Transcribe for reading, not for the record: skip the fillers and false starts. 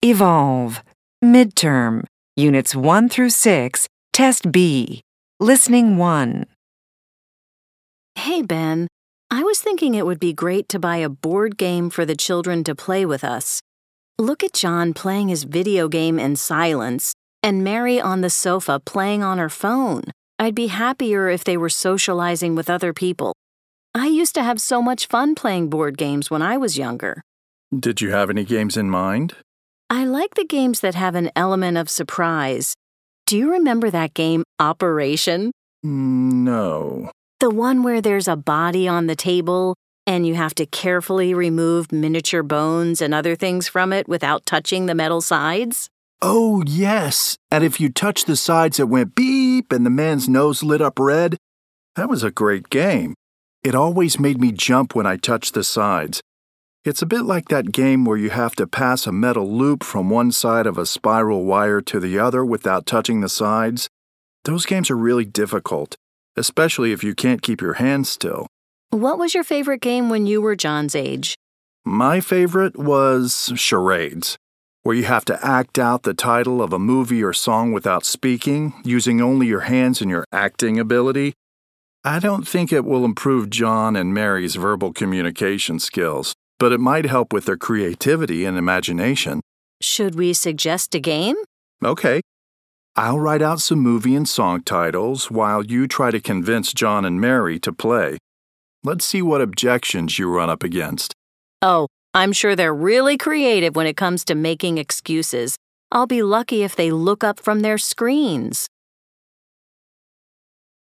Evolve. Midterm. Units 1 through 6. Test B. Listening 1. Hey, Ben. I was thinking it would be great to buy a board game for the children to play with us. Look at John playing his video game in silence, and Mary on the sofa playing on her phone. I'd be happier if they were socializing with other people. I used to have so much fun playing board games when I was younger. Did you have any games in mind? I like the games that have an element of surprise. Do you remember that game, Operation? No. The one where there's a body on the table and you have to carefully remove miniature bones and other things from it without touching the metal sides? Oh, yes. And if you touched the sides, it went beep and the man's nose lit up red. That was a great game. It always made me jump when I touched the sides. It's a bit like that game where you have to pass a metal loop from one side of a spiral wire to the other without touching the sides. Those games are really difficult, especially if you can't keep your hands still. What was your favorite game when you were John's age? My favorite was charades, where you have to act out the title of a movie or song without speaking, using only your hands and your acting ability. I don't think it will improve John and Mary's verbal communication skills, but it might help with their creativity and imagination. Should we suggest a game? Okay. I'll write out some movie and song titles while you try to convince John and Mary to play. Let's see what objections you run up against. Oh, I'm sure they're really creative when it comes to making excuses. I'll be lucky if they look up from their screens.